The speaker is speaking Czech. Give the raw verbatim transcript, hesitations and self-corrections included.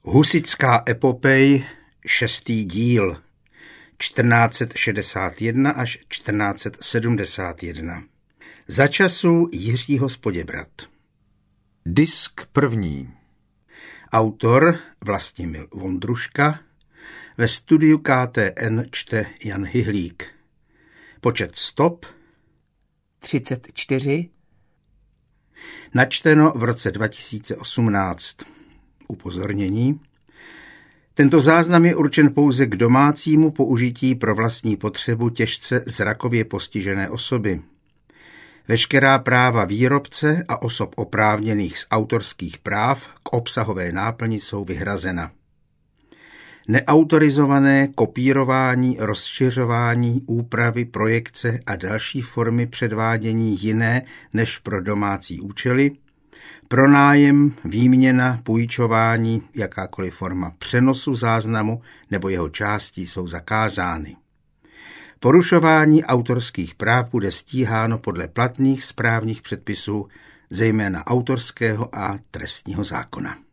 Husitská epopej, šestý díl, čtrnáct set šedesát jedna až čtrnáct set sedmdesát jedna. Za časů Jiřího z Poděbrad. Disk první. Autor Vlastimil Vondruška. Ve studiu K T N čte Jan Hyhlík. Počet stop třicet čtyři. Načteno v roce dva tisíce osmnáct. Upozornění. Tento záznam je určen pouze k domácímu použití pro vlastní potřebu těžce zrakově postižené osoby. Veškerá práva výrobce a osob oprávněných z autorských práv k obsahové náplni jsou vyhrazena. Neautorizované kopírování, rozšiřování, úpravy, projekce a další formy předvádění jiné než pro domácí účely, pronájem, výměna, půjčování, jakákoliv forma přenosu záznamu nebo jeho částí jsou zakázány. Porušování autorských práv bude stíháno podle platných správních předpisů, zejména autorského a trestního zákona.